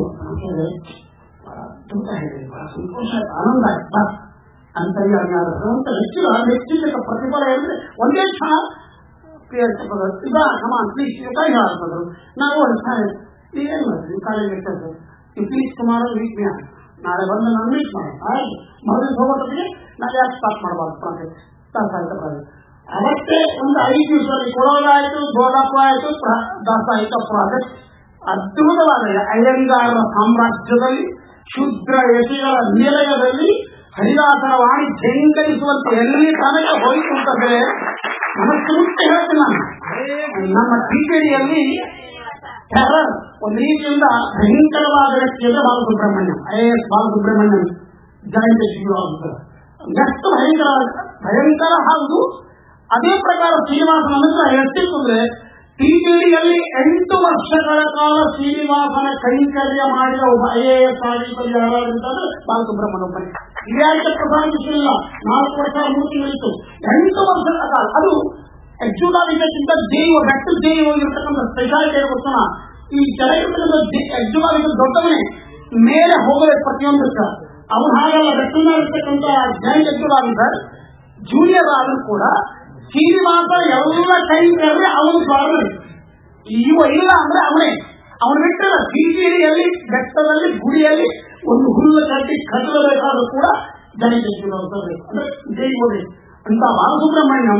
A: ತುಂಬ ಹೇಳಿದೆ, ಬಹಳ ಸಂತೋಷ ಆನಂದ ಆಯ್ತು. ಅಂತರ್ಯಾಮಿಯಾದ ಭಗವಂತ ಹೆಚ್ಚಿನ ಹೆಚ್ಚಿನ ಪ್ರತಿಫಲ ಹೇಳಿದ್ರೆ ಒಂದೇ ಕ್ಷಣ ಇದ ನಮ್ಮ ಪ್ಲೀಸ್ ಕೈ ಹಾಕಿದ್ರು. ನಾವು ಏನು ಮಾಡ್ತೀವಿ ಕಾಲೇಜ್ ಇರ್ತದೆ ಈ ಪ್ಲೀಸ್ ಕುಮಾರ್ ವೀಕ್ ನಾಳೆ ಬಂದು ನಾನು ಮೀಟ್ ಮಾಡಿ ಆಯ್ತು ಮೊದಲು ಹೋಗೋದಕ್ಕೆ ನಾವು ಯಾಕೆ ಸ್ಟಾರ್ಟ್ ಮಾಡಬಾರ್ದು ಪ್ರಾಜೆಕ್ಟ್ ದಾಸಾಹಿತ್ಯ ಪ್ರಾಜೆಕ್ಟ್. ಅವತ್ತೇ ಒಂದು ಐದು ದಿವಸದಲ್ಲಿ ಕೊಡೋದಾಯಿತು, ಗೋಡಪ್ಪ ಆಯಿತು, ದಾಸಾಹಿತ್ಯ ಪ್ರಾಜೆಕ್ಟ್ ಅದ್ಭುತವಾದ ಅಯ್ಯಂಗಾರರ ಸಾಮ್ರಾಜ್ಯದಲ್ಲಿ ಶುದ್ರ ಯತಿಗಳ ನಿಲಯದಲ್ಲಿ ಹರಿದಾಸರ ವಾಣಿ ಝೇಂಕರಿಸುವಂತೆ ಎಲ್ಲಿ ತನಕ ಹೋಯಿಸುತ್ತದೆ. ಮನಸ್ಸು ಮುಟ್ಟಿ ಹೇಳ್ತೀನಿ ನಾನು, ನಮ್ಮ ಟಿಕೆಡಿಯಲ್ಲಿ ಟೆರರ್ ಒಂದು ರೀತಿಯಿಂದ ಭಯಂಕರವಾದ ವ್ಯಕ್ತಿಯಿಂದ Balasubramanyam, I A S Balasubramanyam joint executive officer. ಎಷ್ಟು ಭಯಂಕರ ಭಯಂಕರ ಹೌದು. ಅದೇ ಪ್ರಕಾರ ಶ್ರೀನಿವಾಸನ ಎಷ್ಟಿರ್ತಂದ್ರೆ ಟಿಕೆಡಿಯಲ್ಲಿ ಎಂಟು ವರ್ಷಗಳ ಕಾಲ ಶ್ರೀನಿವಾಸನ ಕೈಂಕರ್ಯ ಮಾಡಿದ ಒಬ್ಬ ಐ ಎ ಎಸ್ ಆಡಳಿತದಲ್ಲಿ ಯಾರಾದಂತಂದ್ರೆ ಬಾಲಸುಬ್ರಹ್ಮಣ್ಯ ಒಬ್ಬನೇ. ಇದ್ಯಾಕೆ ಪ್ರಧಾನಿಸಿಲ್ಲ, ನಾಲ್ಕು ವರ್ಷ ಮೂರು ತಿಂಗಳಿತ್ತು, ಎಂಟು ವರ್ಷಗಳ ಕಾಲ. ಅದು ಎಕ್ಸಿಕ್ಯೂಟಿವ್ ಆಫೀಸರ್ಗಿಂತ ಜೈವ ಬೆಟ್ಟ ಜೈ ಹೋಗಿರ್ತಕ್ಕಂಥ ಸ್ಪೆಷಾಲಿಟಿ ಗೊತ್ತನ. ಈ ಕೆಳಗಿರ್ತಕ್ಕಂಥ ಎಕ್ಸಿಕ್ಯೂಟಿವ್ ಆಫೀಸರ್ ದೊಡ್ಡವನೇ, ಮೇಲೆ ಹೋಗಬೇಕು ಪ್ರತಿಯೊಂದಕ್ಕ. ಅವನು ಹಾಗಲ್ಲ, ಬೆಟ್ಟನ ಇರ್ತಕ್ಕಂಥ ಜಾಯಿಂಟ್ ಎಕ್ಸಿಕ್ಯೂಟಿವ್ ಆಫೀಸರ್ ಜೂನಿಯರ್ ಆದರೂ ಕೂಡ ಶ್ರೀನಿವಾಸ ಎಲ್ಲ ಕೈಂಕರ್ಯ ಅವನು ಸ್ವಾಗತ. ಇವ ಇಲ್ಲ ಅಂದ್ರೆ ಅವನೇ, ಅವನು ಬಿಟ್ಟಲ್ಲ. ಟಿಟಿಯಲ್ಲಿ ಬೆಟ್ಟದಲ್ಲಿ ಗುಡಿಯಲ್ಲಿ ಒಂದು ಹುಲ್ಲು ಕಟ್ಟಿ ಕಟ್ಟಬೇಕಾದ್ರೂ ಕೂಡ ಜಾಯಿಂಟ್ ಎಕ್ಸಿಕ್ಯೂಟಿವ್ ಆಫೀಸರ್ ಅಂದ್ರೆ ಜೈ ಹೋಗಬೇಕು ಅಂತ. ಬಾಲಸುಬ್ರಹ್ಮಣ್ಯಂ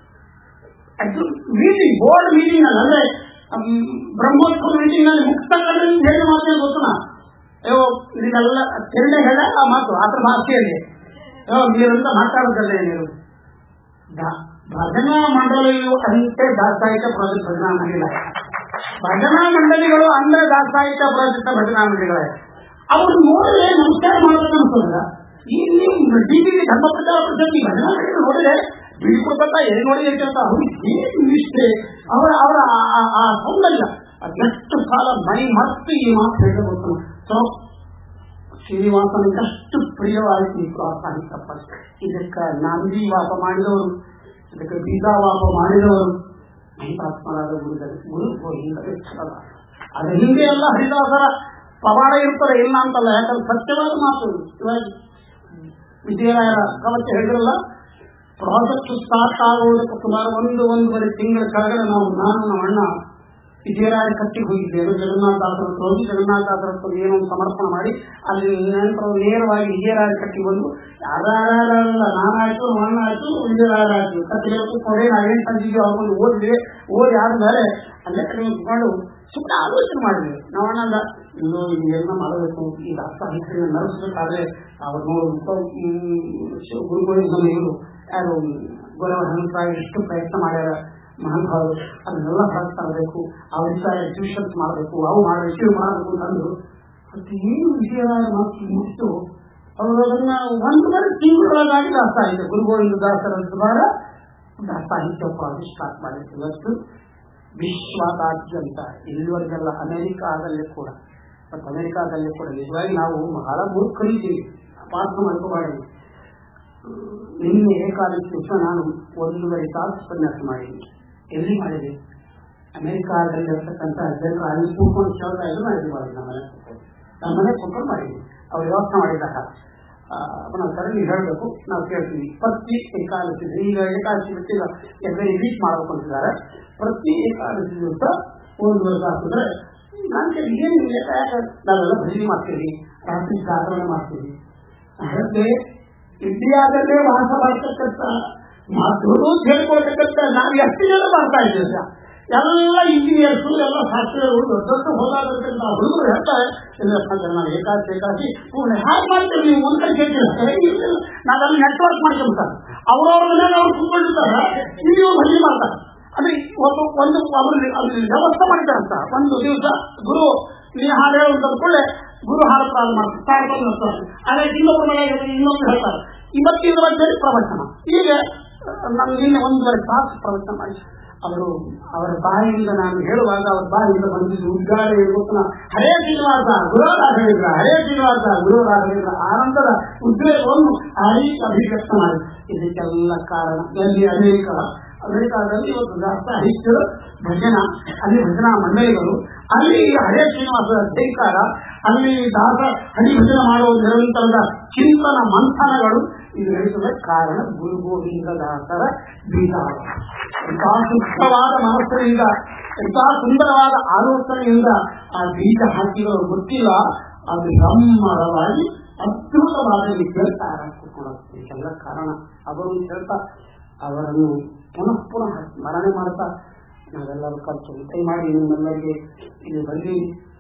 A: ಮೀಟಿಂಗ್ ಬೋರ್ಡ್ ಮೀಟಿಂಗ್ ನಲ್ಲಿ ಅಂದ್ರೆ ಬ್ರಹ್ಮೋತ್ಸವ ಮೀಟಿಂಗ್ ನಲ್ಲಿ ಮುಕ್ತ ಕಡೆಯಿಂದ ಹೇಳಿ ಮಾತೇ ಗೊತ್ತನ. ಅಯ್ಯೋ ಇದೆಲ್ಲ ತೆರಳೆ ಹೇಳ ಆ ಮಾತು ಆತರ ಭಾಷೆಯಲ್ಲಿ ನೀರಂತ ಮಾತಾಡೋದಲ್ಲ. ನೀವು ಭಜನಾ ಮಂಡಳಿಗಳು ಅಂತೆ ದಾಸಾಯಿಕ ಪ್ರಾಜೆಕ್ಟ್ ಭಜನಾ ಮಂಡಳಿ, ಭಜನಾ ಮಂಡಳಿಗಳು ಅಂದ್ರೆ ದಾಸಾಯಿಕ ಪ್ರಾಜೆಕ್ಟ್ ಭಜನಾ ಮಂಡಳಿಗಳೇ. ಅವ್ರು ನೋಡಿದ್ರೆ ನಮಸ್ಕಾರ ಮಾಡೋದು ಅನ್ಸೋದ್ರ. ಈ ನೀವು ಡಿಗ್ರಿ ಧರ್ಮ ಪ್ರಚಾರ ಪ್ರಸಕ್ತಿ ಭಜನಾ ಮಂಡಳಿ ನೋಡಿದ್ರೆ ಬೀಳ್ಕೊಡ್ತಾ ಏನ್ ನೋಡಿ ಅಂತ ಅವ್ರಿಗೆ ಏನು ಇಷ್ಟೇ ಅವರ ಅವರ ಆ ಸೌಂದರ್ಯ ಅದೆಷ್ಟು ಕಾಲ ಮೈ ಮತ್ತು ಈ ಮಾತು ಹೇಳಬೇಕು. ಸೊ ಶ್ರೀನಿವಾಸನಿಗಷ್ಟು ಪ್ರಿಯವಾಯಿತು ಆ ಸಾಹಿತ್ಯ ಪಕ್ಷ. ಇದಕ್ಕೆ ನಾಂದಿ ವಾಪ ಮಾಡಿದವರು, ಇದಕ್ಕೆ ಬೀಜಾ ವಾಪ ಮಾಡಿದವರು ಹರಿದಾಸರಾದ ಗುರುಗಳು ಗುರು ಗೋವಿಂದ. ಅದ್ರ ಹಿಂದೆ ಎಲ್ಲ ಹರಿದಾಸರ ಪವಾಡ ಇರ್ತಾರೆ, ಇಲ್ಲ ಅಂತಲ್ಲ. ಯಾಕಂದ್ರೆ ಸತ್ಯವಾದ ಮಾತು. ಇವಾಗ ವಿಜಯರಾಯರ ಕವಚ ಹೇಳಿದ್ರಲ್ಲ, ಪ್ರಾಜೆಕ್ಟ್ ಸ್ಟಾರ್ಟ್ ಆಗುವುದಕ್ಕೆ ಸುಮಾರು ಒಂದು ಒಂದೂವರೆ ತಿಂಗಳ ಕೆಳಗಡೆ ನಾವು ನಾನು ನಮ್ಮ ಅಣ್ಣ ವಿಜಯರಾಯ ಕಟ್ಟಿಗೆ ಹೋಗಿದ್ದೇವೆ. ಜಗನ್ನಾಥದಾಸರ ಹೋಗಿ ಜಗನ್ನಾಥದಾಸರ ಏನೋ ಸಮರ್ಪಣೆ ಮಾಡಿ ಅಲ್ಲಿ ನಂತರ ನೇರವಾಗಿ ವಿಜಯರಾಯ ಕಟ್ಟಿಗೆ ಬಂದು ಯಾರ್ಯಾರಲ್ಲ ನಾನಾಯ್ತು ಮಣ್ಣ ಆಯ್ತು ವಿಜಯರಾಯರಾಯ್ತು ಕಟ್ಟಿಗೆ ಕೊಡೆ ನಾವೇನು ತಂದಿದ್ವಿ ಅವ್ಕೊಂಡು ಓದಿದ್ವಿ. ಓದಿ ಆದ್ಮೇಲೆ ಅಲ್ಲೇ ಕಡೆ ನಿಂತ್ಕೊಂಡು ಸುಮ್ಮನೆ ಆಲೋಚನೆ ಮಾಡಿದ್ವಿ. ನಾವು ಅಣ್ಣ ಇನ್ನು ಇದೆಲ್ಲ ಮಾಡಬೇಕು, ಈ ದಾಸ ಸಾಹಿತ್ಯ ನಡೆಸಬೇಕಾದ್ರೆ ಅವ್ರು ನೋಡು ಗುರುಗೋವಿಂದ ಇವರು ಯಾರು ಗೋರವ ಹನುಮಂತರಾಯ ಎಷ್ಟು ಪ್ರಯತ್ನ ಮಾಡ್ಯಾರ ಮಹಾನುಭಾವರು, ಅದನ್ನೆಲ್ಲ ಹೊರಗೆ ತರಬೇಕು, ಅವ್ರ ಎಕ್ಸಿಬಿಷನ್ಸ್ ಮಾಡಬೇಕು, ಅವು ಮಾಡಬೇಕು, ಇವು ಮಾಡಬೇಕು ಅಂತಂದ್ರು. ಮತ್ತೆ ಏನು ವಿಜಯರಾಯ ಮಾತು ಮುಗಿತು ಅವರು ಅದನ್ನ ಒಂದೂವರೆ ತಿಂಗಳೊಳಗಾಗಿ ದಾಸ ಸಾಹಿತ್ಯ ಗುರುಗೋವಿಂದ ದಾಸರ ಸುಮಾರ ದಾಸ ಸಾಹಿತ್ಯ ಪ್ರಾಜೆಕ್ಟ್ ಸ್ಟಾರ್ಟ್ ಮಾಡಿತ್ತು. ಇವತ್ತು ವಿಶ್ವದಾದ್ಯಂತ ಇಲ್ಲಿವರೆಗೆಲ್ಲ ಅಮೆರಿಕಾದಲ್ಲಿ ಕೂಡ ಮತ್ತು ಅಮೆರಿಕಾದಲ್ಲಿ ಕೂಡ ನಿಜವಾಗಿ ನಾವು ಬಹಳ ಮೂರ್ಖರಿದ್ದೀವಿ, ಅಪಾರ್ಥ ಮಾಡ್ಕೋಬಾರ್ದು. ನಿನ್ನೆ ಏಕಾದಶಿ ದಿವಸ ನಾನು ಒಂದೂವರೆ ತಾಸು ಉಪನ್ಯಾಸ ಮಾಡಿದ್ದೀನಿ. ಎಲ್ಲಿ ಮಾಡಿದೆ? ಅಮೆರಿಕಾದಲ್ಲಿ ಇರ್ತಕ್ಕಂಥ ಜನರು ಅಲ್ಲಿ ಕೂತ್ಕೊಂಡು ಕೇಳ್ತಾ ಇದ್ರು. ನಾನು ಇದು ಮಾಡಿದ್ದೆ, ನಮ್ಮ ಮನೆ ನಮ್ಮ ಮನೆ ಕೂತ್ಕೊಂಡು ಮಾಡಿದ್ವಿ. ಅವ್ರು ವ್ಯವಸ್ಥೆ ಮಾಡಿದಾಗ ನಾವು ಕರೆದಿ ಹೇಳಬೇಕು, ನಾವು ಕೇಳ್ತೀವಿ. ಪ್ರತಿ ಏಕಾದಶಿ ಈಗ ಏಕಾದಶಿ ಬಿಟ್ಟಿಲ್ಲ ಎಲ್ಲರೂ ರೀಚ್ ಮಾಡಬೇಕು ಅಂತಿದ್ದಾರೆ. ಪ್ರತಿ ಏಕಾದಶಿ ದಿವಸ ಒಂದೂವರೆ ತಾಸು ಅಂದ್ರೆ ನಾನು ಕೇಳಿ ಏನು ಯಾಕೆ ನಾವೆಲ್ಲ ಭಜನೆ ಮಾಡ್ತೀವಿ, ರಾತ್ರಿ ಜಾಗರಣೆ ಮಾಡ್ತೀವಿ. ಅದಕ್ಕೆ ಇಂಡಿಯಾದಲ್ಲೇ ವಾಸ ಮಾಡ್ತಕ್ಕಂಥ ಮಾತುಗಳು ಹೇಳ್ಕೊಳ್ತಕ್ಕಂಥ ನಾವು ಎಷ್ಟು ಜನ ಮಾಡ್ತಾ ಇದ್ದೇವೆ. ಎಲ್ಲ ಇಂಜಿನಿಯರ್ಸು ಎಲ್ಲ ಶಾಸ್ತ್ರಿಗಳು ದೊಡ್ಡ ದೊಡ್ಡ ಹೋದಾದಂತ ಹುಡುಗರು ಹೇಳ್ತಾರೆ ನಾವು ಏಕಾದಶಿ ಏಕಾದಶಿ ಪೂರ್ಣ ಹ್ಯಾಕ್ ಮಾಡ್ತೀವಿ. ನೀವು ಒಂದ್ ಕಡೆ ಕೇಳ್ತೀವಿ, ನಾವೆಲ್ಲ ನೆಟ್ವರ್ಕ್ ಮಾಡ್ಕೊಂತಾರೆ. ಅವ್ರವ್ರ ಮನೆಯಲ್ಲಿ ಅವ್ರು ಕುತ್ಕೊಂಡಿರ್ತಾರೆ, ನೀವು ಭಜನೆ ಮಾಡ್ತಾರೆ. ಅದೇ ಒಂದು ಒಂದು ಅವ್ರಿಗೆ ಅದ್ರ ವ್ಯವಸ್ಥೆ ಮಾಡಿದಾರಂತ. ಒಂದು ದಿವಸ ಗುರು ನೀನು ಹಾಡು ಹೇಳುವಂತ ಕೂಡಲೇ ಗುರು ಹಾಡು ಪ್ರಾರಂಭ ಮಾಡ್ತಾರೆ. ಅದೇ ಇನ್ನೊಬ್ಬರ ಮನೆಗೆ ಇನ್ನೊಬ್ರು ಹೇಳ್ತಾರೆ, ಇವತ್ತು ಇದ್ರ ಬಗ್ಗೆ ಪ್ರವಚನ. ಈಗ ನಮ್ಗೆ ನಿನ್ನೆ ಒಂದೂವರೆ ತಾಸು ಪ್ರವಚನ ಮಾಡಿ ಅವರು ಅವರ ಬಾಯಿಯಿಂದ ನಾನು ಹೇಳುವಾಗ ಅವರ ಬಾಯಿಯಿಂದ ಬಂದಿದ್ದು ಉದ್ಗಾರ ಹೇಳ್ಕೊತ ಹರೇ ಶ್ರೀನಿವಾಸ ಗುರು ರಾಘವೇಂದ್ರ, ಹರೇ ಶ್ರೀನಿವಾಸ ಗುರು ರಾಘವೇಂದ್ರ ಆನಂದದ ಉದ್ವೇಗವನ್ನು ಹರಿ ಅಭಿವ್ಯಕ್ತ ಮಾಡಿ. ಇದಕ್ಕೆಲ್ಲ ಕಾರಣ ಎಲ್ಲಿ ಅನೇಕ ಅಮೆರಿಕಾದಲ್ಲಿ ಇವತ್ತು ಸಾಹಿತ್ಯ ಭಜನಾ, ಅಲ್ಲಿ ಭಜನಾ ಮಂಡಳಿಗಳು, ಅಲ್ಲಿ ಹರೇ ಶ್ರೀನಿವಾಸದ ಧಿಕ್ಕಾರ, ಅಲ್ಲಿ ದಾಸ ಹರಿಭಜನ ಮಾಡುವ ನಿರಂತರದ ಚಿಂತನ ಮಂಥನಗಳು ಇದು ನಡೆಸುವ ಕಾರಣ ಗುರು ಗೋವಿಂದ ದಾಸರ ಬೀಜ. ಎಂತಹ ಶುದ್ಧವಾದ ಮನಸ್ಸಿನಿಂದ, ಎಂತಹ ಸುಂದರವಾದ ಆಲೋಚನೆಯಿಂದ ಆ ಬೀಜ ಹಾಕಿದವರು ಗೊತ್ತಿಲ್ಲ. ಅದು ಬ್ರಹ್ಮರವಾಗಿ ಅದ್ಭುತವಾದ ವಿದ್ಯಾರ್ಥಿ ಕೂತ್ಕೊಳ್ಳುತ್ತೆ. ಇದೆಲ್ಲ ಕಾರಣ ಅವರು ಹೇಳ್ತಾ ಅವರನ್ನು ಪುನಃ ಪುನಃ ಸ್ಮರಣೆ ಮಾಡ್ತಾ ನಾವೆಲ್ಲರೂ ಕಲ್ತು ದಯಮಾಡಿ ನಿಮ್ಮೆಲ್ಲರಿಗೆ ಇಲ್ಲಿ ಬಂದು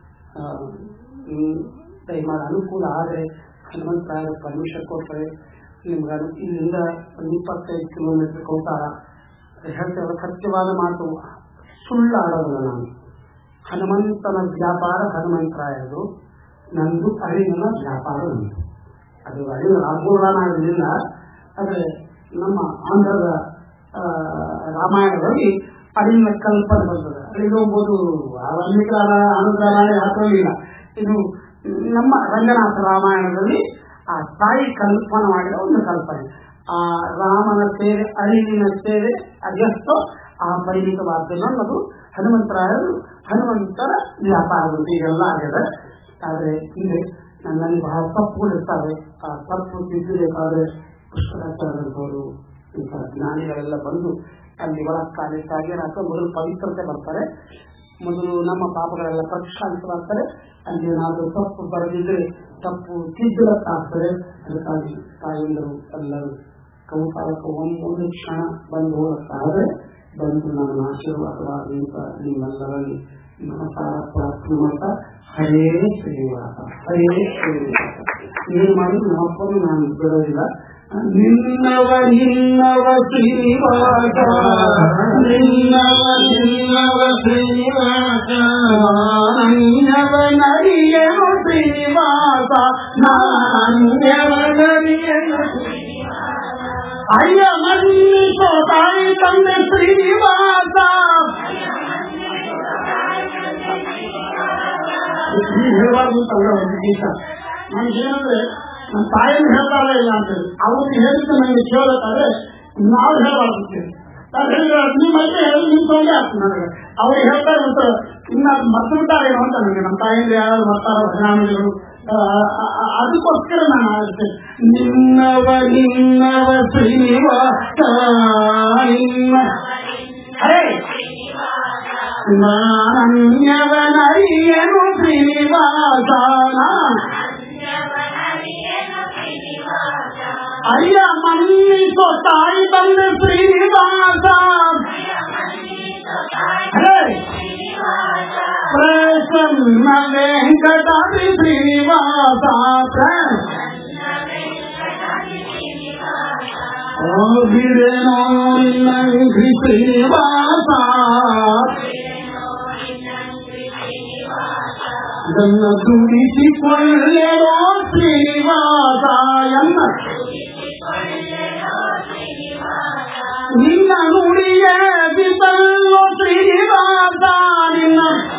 A: ದಯಮಾಡಿ ಅನುಕೂಲ ಆದರೆ ಹನುಮಂತರಾಯ ಪರ್ಮಿಷನ್ ಕೊಟ್ಟರೆ ನಿಮ್ಗೆ ಇಲ್ಲಿಂದ ಒಂದು ಇಪ್ಪತ್ತೈದು ಕಿಲೋಮೀಟರ್ ಕೋಟಾರ ಹೇಳ್ತೇವೆ. ಸತ್ಯವಾದ ಮಾತು, ಸುಳ್ಳಾಡೋದಿಲ್ಲ. ನಾನು ಹನುಮಂತನ ವ್ಯಾಪಾರ ಹನುಮಂತರಾಯದು, ನಂದು ಅರಿವಿನ ವ್ಯಾಪಾರ ನಂದು. ಅದು ಅರಿವು ರಾಘೋಳನಾಗಲಿಲ್ಲ. ಆದರೆ ನಮ್ಮ ಆಂಧ್ರದ ರಾಮಾಯಣದಲ್ಲಿ ಅರಿವಿನ ಕಲ್ಪನೆ ಬರ್ತದೆ. ಅಲ್ಲಿಗೆ ಹೋಗ್ಬೋದು, ವಾಲ್ಮೀಕಿಗಳ ಆನಂದ ಹಾಕೋಲಿಲ್ಲ. ಇದು ನಮ್ಮ ರಂಗನಾಥ ರಾಮಾಯಣದಲ್ಲಿ ಆ ತಾಯಿ ಕಲ್ಪನೆ ಮಾಡಿದ ಒಂದು ಕಲ್ಪನೆ. ಆ ರಾಮನ ಸೇವೆ, ಅರಿವಿನ ಸೇವೆ ಅದೆಷ್ಟೋ ಆ ಪರಿಮಿತವಾದದ್ದು ಅನ್ನೋದು ಹನುಮಂತರಾಯರು ಹನುಮಂತರ ವ್ಯಾಪಾರಗಳು ಈಗೆಲ್ಲ ಆಗಿದೆ. ಆದರೆ ಇಲ್ಲಿ ನನ್ನಲ್ಲಿ ಬಹಳ ತಪ್ಪುಗಳಿರ್ತಾವೆ. ಆ ತಪ್ಪು ತಿದ್ದಬೇಕಾದ್ರೆ ಪುಷ್ಕರಾಚಾರ್ಯರು ಇಂಥ ಜ್ಞಾನಿಗಳೆಲ್ಲ ಬಂದು ಅಲ್ಲಿ ಒಳಕಾಲಿಟ್ಟಾಗಿ ಅಥವಾ ಮೊದಲು ಪವಿತ್ರತೆ ಬರ್ತಾರೆ. ಮೊದಲು ನಮ್ಮ ಪಾಪಗಳೆಲ್ಲ ಪ್ರಕ್ಷಾಳಿತವಾಗ್ತಾರೆ. ಅಲ್ಲಿ ಏನಾದರೂ ತಪ್ಪು ಬರೆದಿದ್ರೆ ತಪ್ಪು ತಿದ್ದಲಕ್ಕಾಗ್ತದೆ. ಅದಕ್ಕಾಗಿ ತಾಯಂದರು ಎಲ್ಲರೂ ಕೌತಾಲಕ ಒಂದು ಕ್ಷಣ ಬಂದು ಹೋಗಕ್ಕಾದ್ರೆ ಬಂದು ನನ್ನ ಆಶೀರ್ವಾದವಾದಂತ ನಿಮ್ಮೆಲ್ಲರಲ್ಲಿ ನಮಸ್ಕಾರ ಪ್ರಾರ್ಥನೆ ಮಾಡ್ತಾ ಹರೇ ಶ್ರೀನಿವಾಸ ಹರೇ ಶ್ರೀನಿವಾಸ ಏನ್ ಮಾಡಿದ್ರು ನಮ್ಮಪ್ಪನು ನಾನು ಬಿಡೋದಿಲ್ಲ. ನಿನ್ನವ ನಿನ್ನವ ಶ್ರೀನಿವಾಸ ನಿನ್ನವ ನಿನ್ನವ ಶ್ರೀನಿವಾಸ ನಾನ್ಯವ ನರಿಯನು ಶ್ರೀನಿವಾಸ ನಾನ್ಯವ ನರಿಯನು ಅಯ್ಯ ಮನ್ನಿಸೋ ತಾಯಿ ತಂದೆ ಶ್ರೀನಿವಾಸ. ಹೇಳಬಾರ್ದು ಅಂತಲ್ಲ ಒಂದು ಗೀತ. ನನ್ಗೆ ಏನಂದ್ರೆ ನಮ್ಮ ತಾಯಿನ ಹೇಳ್ತಾರ ಇಲ್ಲ ಅಂತೇಳಿ ಅವ್ರಿಗೆ ಹೇಳಿದ್ರೆ ನನಗೆ ಕೇಳಬೇಕಾದ್ರೆ ನಾವು ಹೇಳಬಾರ್ದು. ನಿಮ್ಮ ಮತ್ತೆ ಹೇಳಿ ನಿಮ್ ತೊಂದರೆ ಆಗ್ತದೆ ನನಗೆ. ಅವ್ರಿಗೆ ಹೇಳ್ತಾರೆ ಅಂತ ಇನ್ನ ಮರ್ತು ಬಿಟ್ಟಾರೇನೋ ಅಂತ ನನಗೆ. ನಮ್ಮ ತಾಯಿಯಿಂದ ಯಾರು ಬರ್ತಾರ ಭಜನಾಮಿಗಳು, ಅದಕ್ಕೋಸ್ಕರ ನಾನು ಆಡ್ತೇನೆ. ನಿನ್ನವ ನಿನ್ನವ ಶ್ರೀನಿವಾಸ ನಾನನ್ಯವನರಿಯನು ಶ್ರೀನಿವಾಸ ಅಯ್ಯ ಮನ್ನಿಸೋ ತಾಯಿ ತಂದೆ ಶ್ರೀನಿವಾಸ ಪ್ರಸನ್ನ ವೆಂಕಟಾದ್ರಿ ಶ್ರೀನಿವಾಸ ಓದಿರೇನೋ ನಂಗ್ರಿ ಶ್ರೀನಿವಾಸ ನನ್ನ ದುಡಿಸಿಕೊಳ್ಳೆರೋ ಶ್ರೀನಿವಾಸ ಎನ್ನ ನಿನ್ನ ನುಡಿಯೇ ಬಿಸಲ್ಲೋ ಶ್ರೀನಿವಾಸ ನಿನ್ನ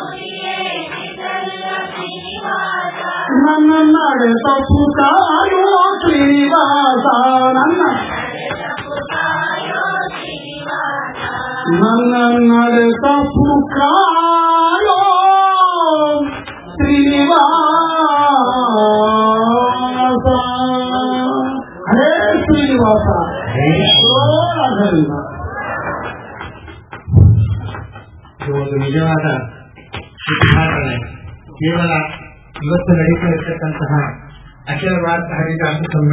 A: ನನ್ನ ನಡೆ ತಪ್ಪು ಕಾಯೋ ಶ್ರೀನಿವಾಸ ನನ್ನ ನನ್ನ ನಡೆ ತಪ್ಪು ಕಾಯೋ ಶ್ರೀನಿವಾಸ ಹರೇ ಶ್ರೀನಿವಾಸ.
B: ಒಂದು ನಿಜವಾದ ಉದ್ಘಾಟನೆ. ಕೇವಲ ಇವತ್ತು ನಡೀತಾ ಇರತಕ್ಕಂತಹ ಅಖಿಲ ಭಾರತ ಹರಿದಾಸ